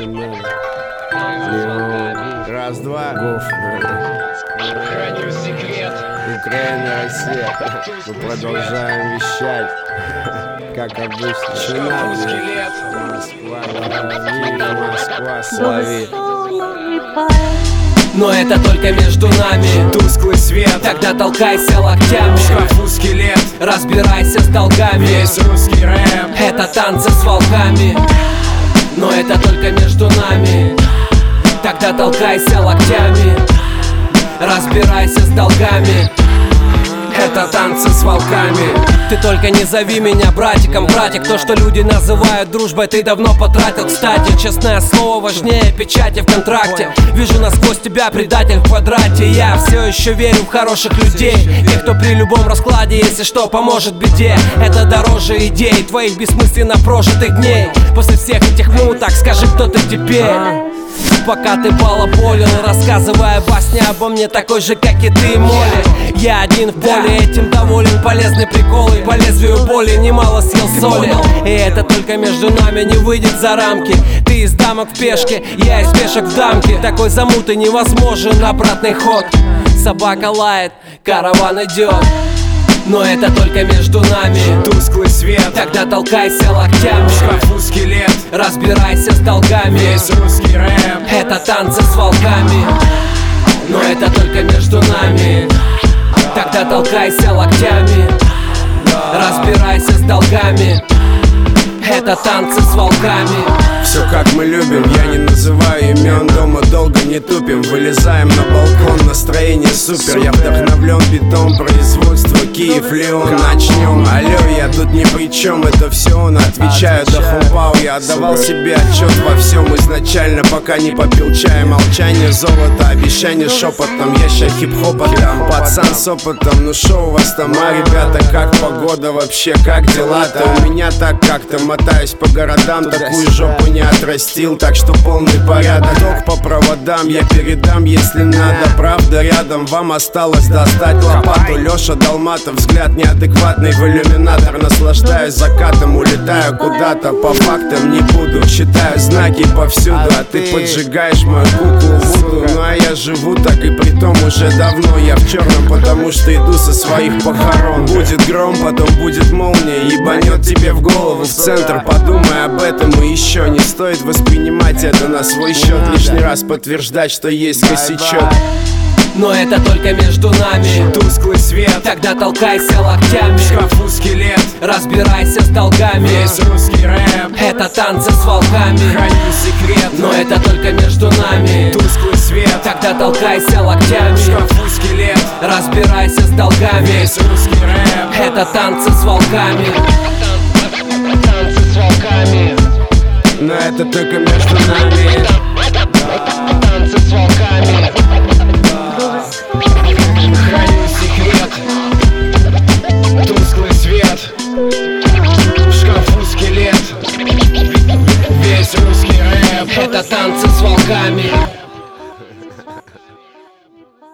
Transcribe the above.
надо. Раз, два. Гоф. Храню секрет. Украина, Россия. Мы продолжаем вещать. Как обычно. Москва, слави. Но это только между нами. Тусклый свет, Тогда толкайся локтями. в шкафу скелет, Разбирайся с долгами. весь русский рэп. Это танцы с волками. Но это только между нами. Тогда толкайся локтями. Разбирайся с долгами. Это танцы с волками. Ты только не зови меня братиком, братик. То, что люди называют дружбой, ты давно потратил. Кстати, честное слово важнее печати в контракте. Вижу насквозь тебя, предатель в квадрате. Я все еще верю в хороших людей, тех, кто при любом раскладе, если что, поможет беде. Это дороже идей твоих бессмысленно прожитых дней. После всех этих так скажи, кто ты теперь. Пока ты балаболил, рассказывая басни обо мне, такой же, как и ты, Молли. Я один в поле, этим доволен. Полезные приколы, по лезвию боли немало съел соли. И это только между нами, не выйдет за рамки. Ты из дамок в пешке, я из пешек в дамке. Такой замуты невозможен обратный ход. Собака лает, караван идет. Но это только между нами. Тусклый свет, Тогда толкайся локтями. в шкафу скелет, Разбирайся с долгами. весь русский рэп. Это танцы с волками. Но это только между нами. Тогда толкайся локтями. Разбирайся с долгами. Это танцы с волками. Все как мы любим, я не называю имен. Дома долго не тупим, вылезаем на балкон. Настроение супер, я вдохновлен битом. Производство Киев, Леон, начнем. Алло, я тут ни при чем, это все он. Отвечаю до хумпау, я отдавал себе отчет во всем изначально, пока не попил чая. Молчание, золото, обещание шепотом. Я ща хип-хоп отдам, пацан с опытом. Ну шо у вас там, ребята, как погода вообще, как дела-то? У меня так как-то мотаюсь по городам, такую жопу не отрастил, так что полный порядок. Ток по проводам я передам, если надо. Правда рядом, вам осталось достать лопату. Леша Долматов, взгляд неадекватный в иллюминатор. Наслаждаюсь закатом, улетаю куда-то. По фактам не буду, считаю знаки повсюду. А ты поджигаешь мою куклу Вуду. Ну а я живу так и притом уже давно. Я в черном, потому что иду со своих похорон. Будет гром, потом будет молния, ебанет тебе в голову, в центр. Подумай об этом и еще не стоит воспринимать это на свой счет. Лишний раз подтверждать, что есть косячок. Но это только между нами. Тусклый свет, Тогда толкайся локтями. в шкафу скелет, Разбирайся с долгами. весь русский рэп. Это танцы с волками. Храню секрет, Но это только между нами. тусклый свет, Тогда толкайся локтями. в шкафу скелет, Разбирайся с долгами. весь русский рэп. Это танцы с волками. Танцы с волками. Но это только между нами. Танцы с волками. Храню секрет, тусклый свет, в шкафу скелет, весь русский рэп. Это танцы с волками.